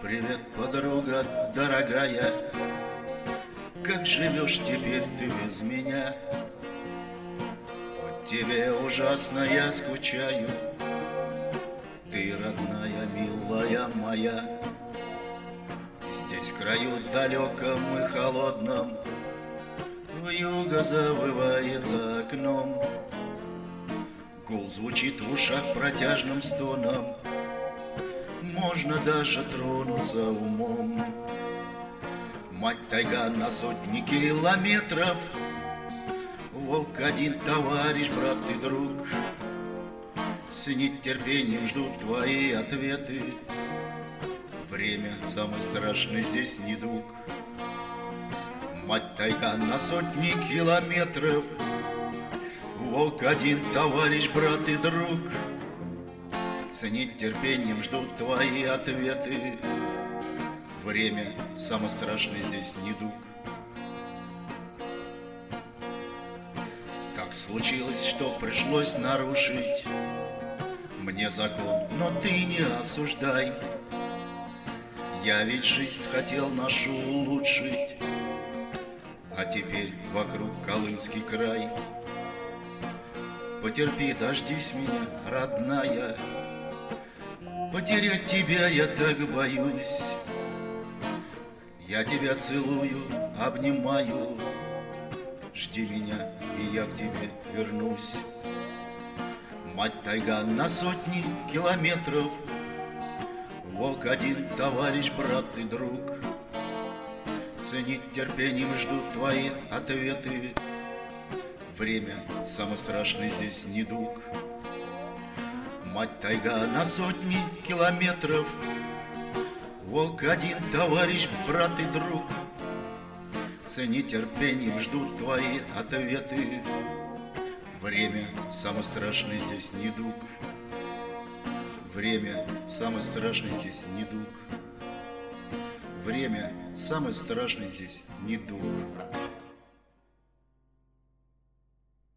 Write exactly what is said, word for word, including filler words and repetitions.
Привет, подруга дорогая, как живешь теперь ты без меня? По тебе ужасно я скучаю, ты родная, милая моя. Здесь в краю далеком и холодном вьюга завывает за окном. Гул звучит в ушах протяжным стоном, можно даже тронуться умом. Мать тайга на сотни километров, волк один, товарищ, брат и друг. С нетерпением ждут твои ответы, время самый страшный здесь недуг. Мать тайга на сотни километров, волк один, товарищ, брат и друг. С нетерпением ждут твои ответы, время самый страшный здесь недуг. Так случилось, что пришлось нарушить мне закон, но ты не осуждай. Я ведь жизнь хотел нашу улучшить, а теперь вокруг Колымский край. Потерпи, дождись меня, родная, потерять тебя я так боюсь. Я тебя целую, обнимаю, жди меня, и я к тебе вернусь. Мать тайга на сотни километров, волк один, товарищ, брат и друг. С нетерпением ждут твои ответы, время самый страшный здесь недуг. Мать тайга на сотни километров, волк один, товарищ, брат и друг. С нетерпением ждут твои ответы, время самый страшный здесь недуг. Время самый страшный здесь недуг. Время самый страшный здесь недуг.